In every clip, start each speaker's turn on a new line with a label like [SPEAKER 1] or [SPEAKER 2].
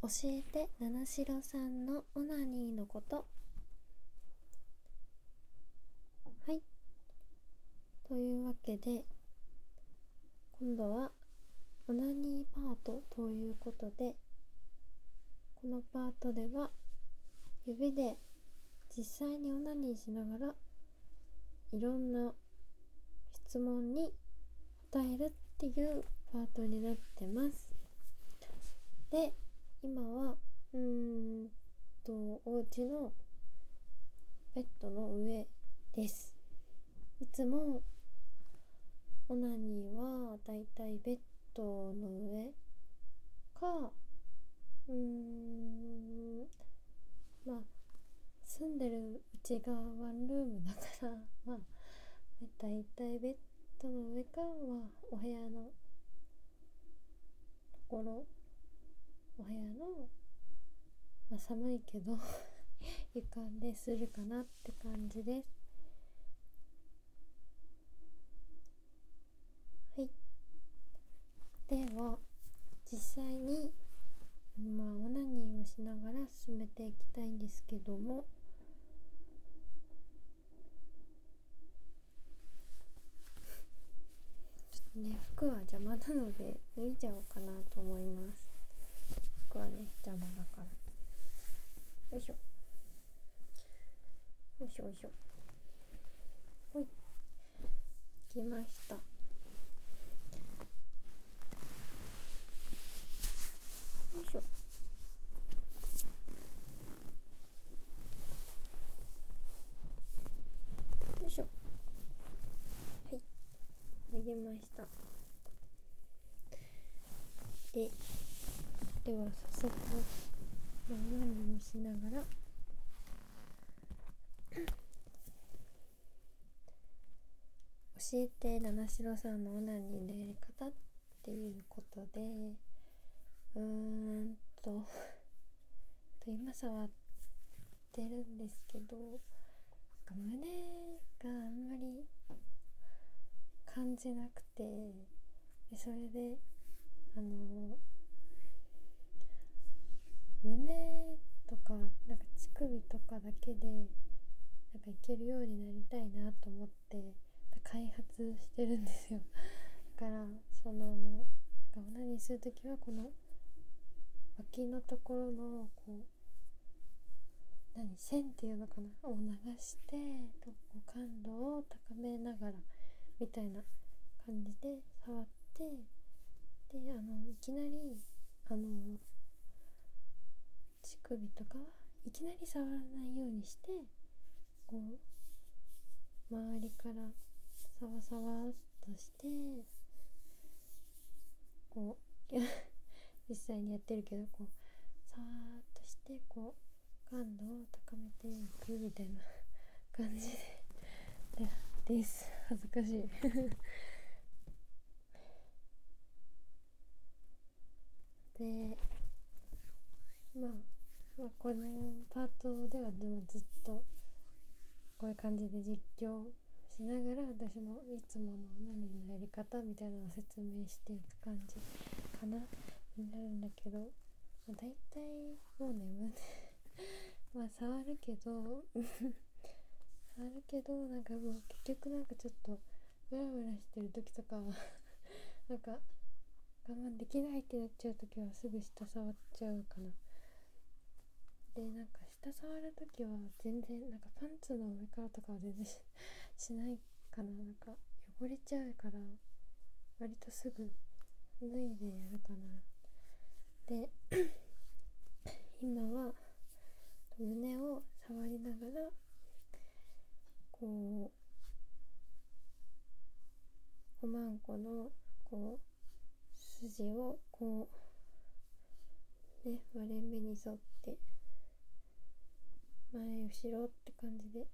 [SPEAKER 1] 教えて七代さんのオナニーのこと。はい、というわけで今度はオナニーパートということで、このパートでは指で実際にオナニーしながらいろんな質問に答えるっていうパートになってます。で、今はお家のベッドの上です。いつもオナニーはだいたいベッドの上か、まあ住んでるうちがワンルームだからまあだいたいベッドの上か、お部屋のところ、お部屋の、寒いけど床でするかなって感じです。はい、では実際にオナニーをしながら進めていきたいんですけども、ちょっとね、服は邪魔なので脱いじゃおうかなと思います。服はね、邪魔だから。よいしょよいしょよいしょ。ほい、来ました。よいしょ。よいしょ。はい、脱げました。では早速オナニーをしながら教えて七代さんのオナニーのやり方っていうことで、今触ってるんですけど、胸があんまり感じなくて、それで胸とか乳首とかだけでいけるようになりたいなと思って開発してるんですよ。だからオナニーするときはこの脇のところの線っていうのかなを流して感度を高めながらみたいな感じで触って、でいきなり乳首とかいきなり触らないようにして、周りからサワサワっとして実際にやってるけどサワーっとして感度を高めていくみたいな感じです。恥ずかしいで、このパートではでもずっとこういう感じで実況しながら私のいつものオナニーのやり方みたいなのを説明していく感じかなになるんだけど、だいたいもうね触るけどもう結局ちょっとブラブラしてる時とかは我慢できないってなっちゃう時はすぐ下触っちゃうかな。で下触る時は全然パンツの上からとかは全然しないかな。汚れちゃうから割とすぐ脱いでやるかな。で今は胸を触りながらおまんこの筋を割れ目に沿って前後ろって感じで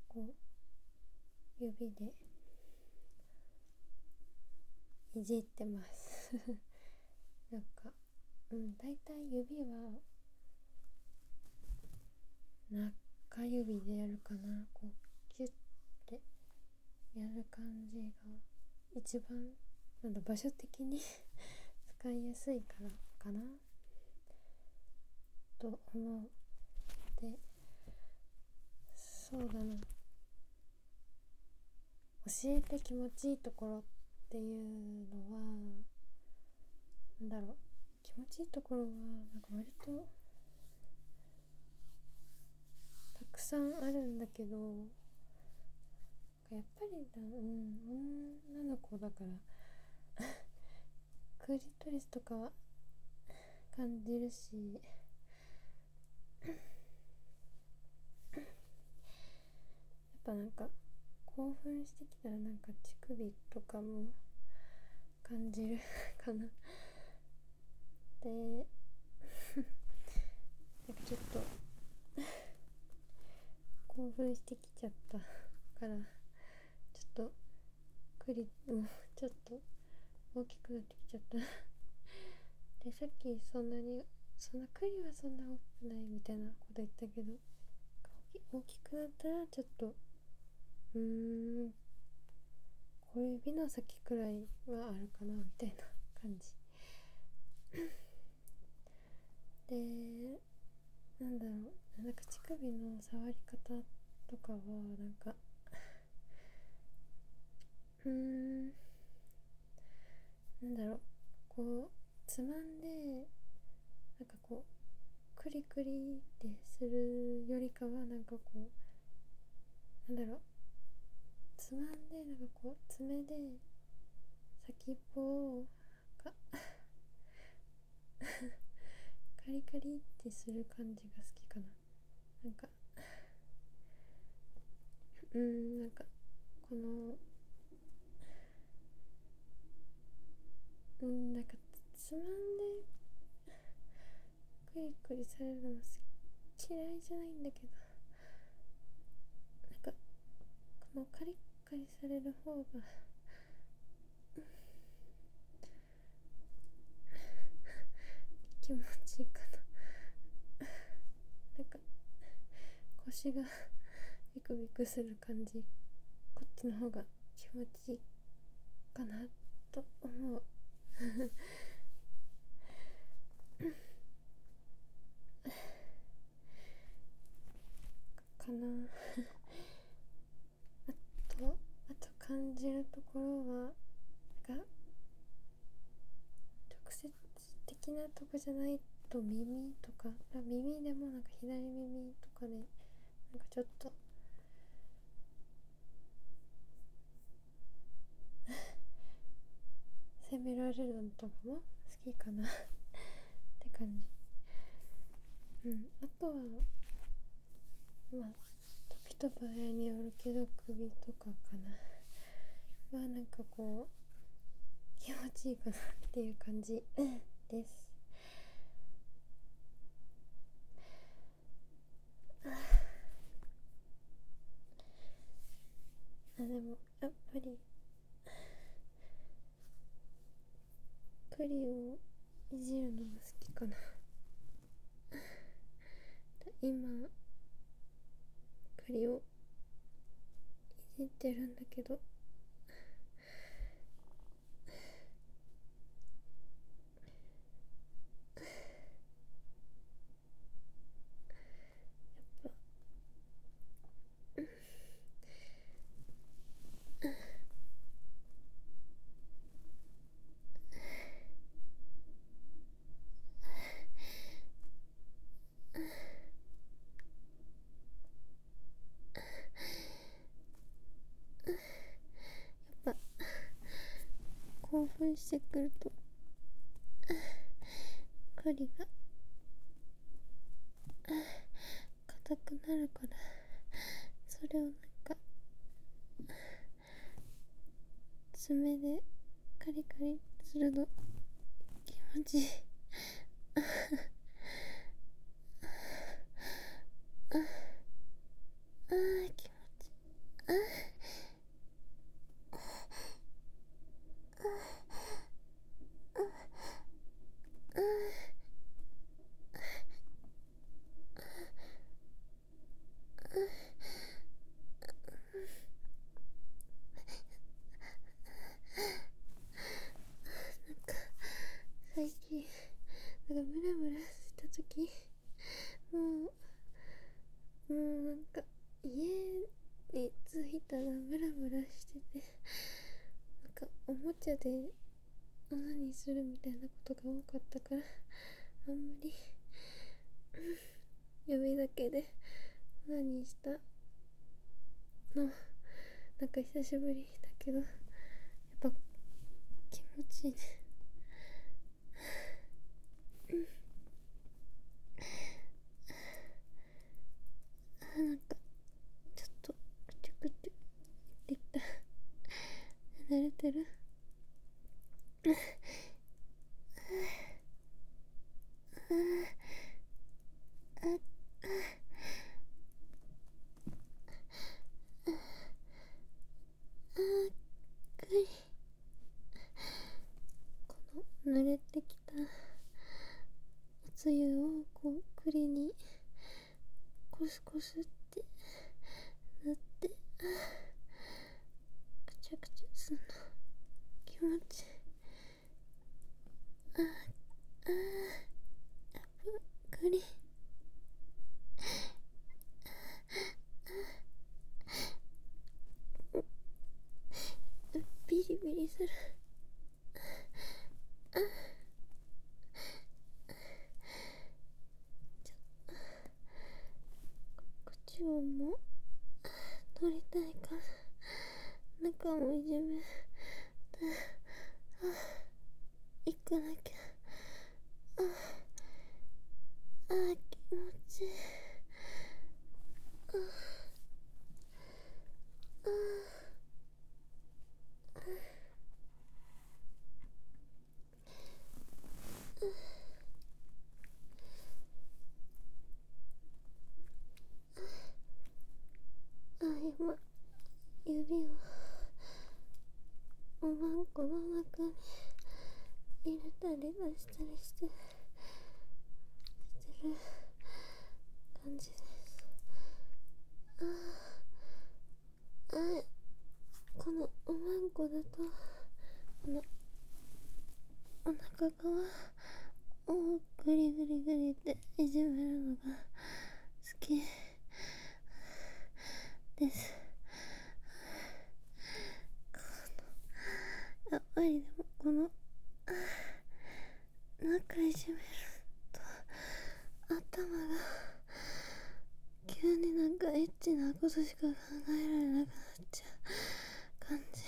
[SPEAKER 1] 指でいじってますだいたい指は中指でやるかな。キュッてやる感じが一番場所的に使いやすいからかな。 と思う。で、そうだな、教えて気持ちいいところっていうのは、なんだろう、気持ちいいところはなんか割とたくさんあるんだけど、やっぱり女の子だからクリトリスとかは感じるし、やっぱなんか興奮してきたらなんか乳首とかも感じるかな。で、なんかちょっと興奮してきちゃったからちょっとクリもちょっと大きくなってきちゃったで、さっきそんなクリはそんな大きくないみたいなこと言ったけど、大きくなったらちょっと小指の先くらいはあるかなみたいな感じで、なんだろう、なんか乳首の触り方とかはなんかなんだろう、こうつまんでなんかこうクリクリってするよりかは、なんかこうなんだろう、つまんでなんかこう爪で先っぽをカリカリってする感じが好きかな。なんかなんかこのなんかつまんでクリクリされるのも嫌いじゃないんだけど、なんかこのカリカリされる方が気持ちいいかな。なんか腰がビクビクする感じ、こっちの方が気持ちいいかなと思うかな。あと感じるところは、なんか直接的なとこじゃないと耳とか、耳でもなんか左耳とかでなんかちょっと責められるのとかも好きかなって感じ。あとは時と場合によるけど首とかかななんかこう気持ちいいかなっていう感じです。でもやっぱりクリをいじるのが好きかな。今クリをいじってるんだけど、やっぱ興奮してくるとクリが硬くなるから、それをなんか爪でカリカリするの気持ちいい気持ちいい最近なんかムラムラした時もうなんか家に着いたらブラブラしてて、なんかおもちゃでオナニーするみたいなことが多かったから、あんまり指だけでオナニーしたのなんか久しぶりだけど、やっぱ気持ちいいね。なんかちょっとクチュクチュってきた。慣れてる？この濡れてきたおつゆをこう栗にコスコスって塗ってくちゃくちゃすんの気持ちいい。栗ビリビリする。口をも取りたいから中もいじめて、行かなきゃ。気持ちいい。今指をおまんこの中に入れたり出したりしてる感じです。このおまんこだとこのお腹側をグリグリグリっていじめるのが好きです。やっぱりでもこの中いじめると頭が急になんかエッチなことしか考えられなくなっちゃう感じ。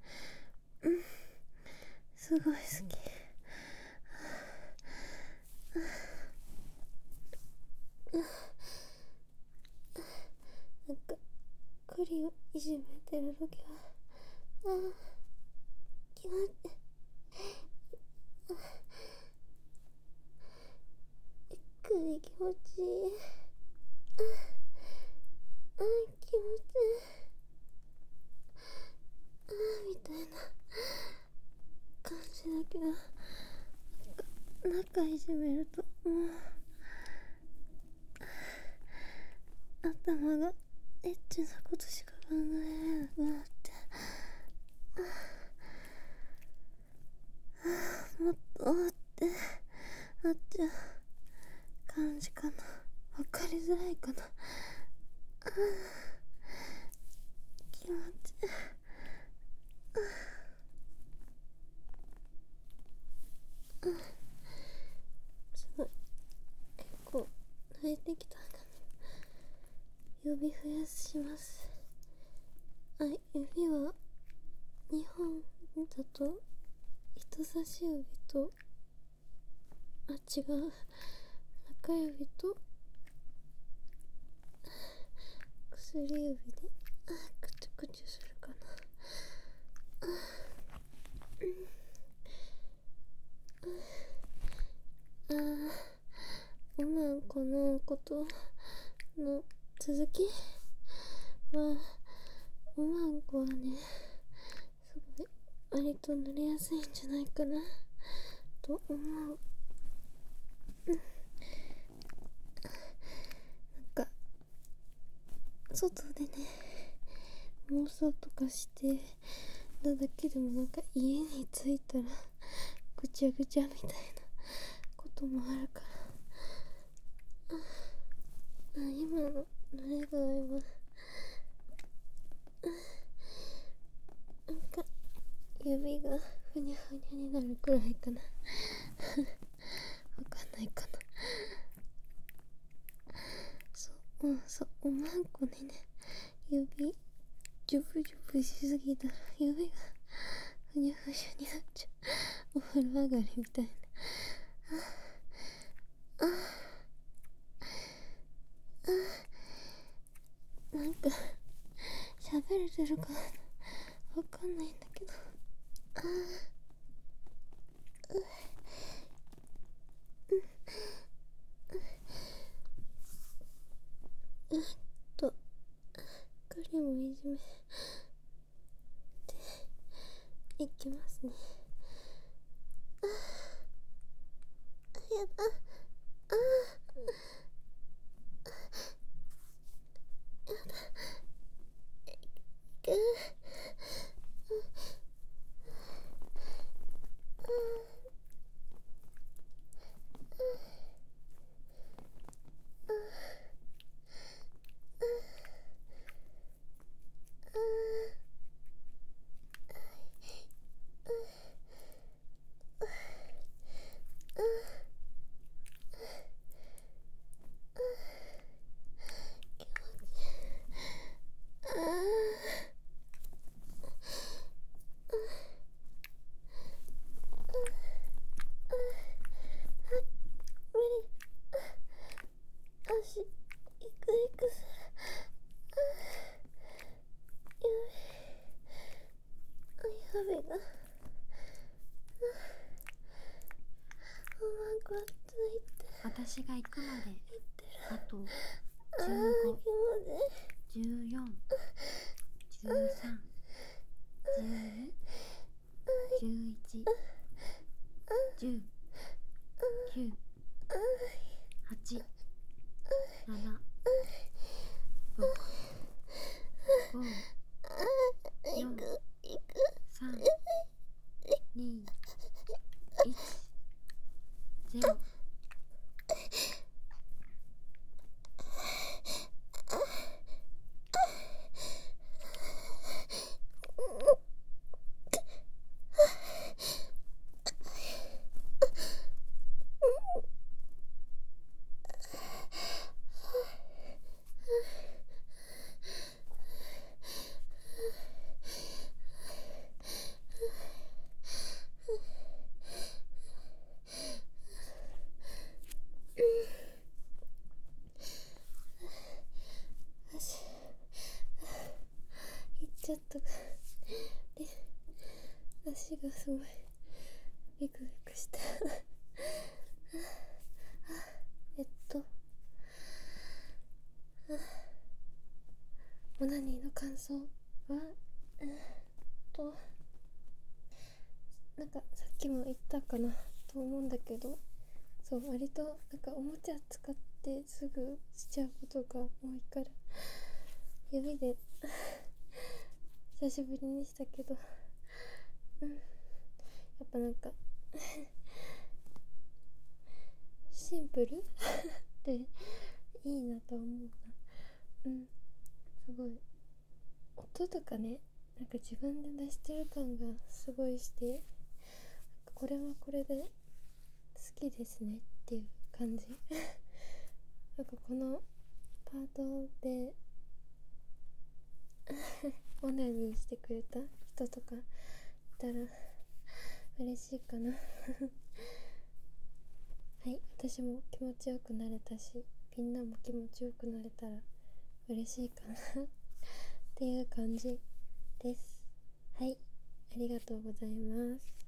[SPEAKER 1] すごい好き。なんか栗をいじめてるときは気持ち栗気持ちいい。気持ちいいみたいな感じだけど、中いじめるともう頭がエッチなことしか考えられなくなって、もっとってなっちゃう感じかな。わかりづらいかな。気持ちいい。すごい結構増えてきたかな。指増やします。指は2本だと人差し指と違う、中指と薬指でくちゅくちゅするかな。今このことの続きは、おまんこはね、すごい割と塗りやすいんじゃないかなと思う。なんか外でね妄想とかしてただけでもなんか家に着いたらぐちゃぐちゃみたいなこともあるから、 ニャになるくらいかなわかんないかな。そうおまんこにね、指ジュブジュブしすぎたら指がふにゃふにゃになっちゃう。お風呂上がりみたいな。なんか喋れてるかなわかんないんだけど。クリもいじめていきますね。やだ。足いくいくする。指がおまんこついて、
[SPEAKER 2] 私が行くまであと
[SPEAKER 1] 気持ち
[SPEAKER 2] 15、14、13、12、11、10、9、8、7、6、5、4、3、2、1、0。
[SPEAKER 1] ちょっとで足がすごいビクビクしたオナニーの感想はなんかさっきも言ったかなと思うんだけど、そう割となんかおもちゃ使ってすぐしちゃうことが多いから指で久しぶりにしたけど、やっぱなんかシンプルでいいなと思うな。すごい音とかね、なんか自分で出してる感がすごいして、これはこれで好きですねっていう感じなんかこのパートでオナニーしてくれた人とかいたら嬉しいかなはい、私も気持ちよくなれたし、みんなも気持ちよくなれたら嬉しいかなっていう感じです。はい、ありがとうございます。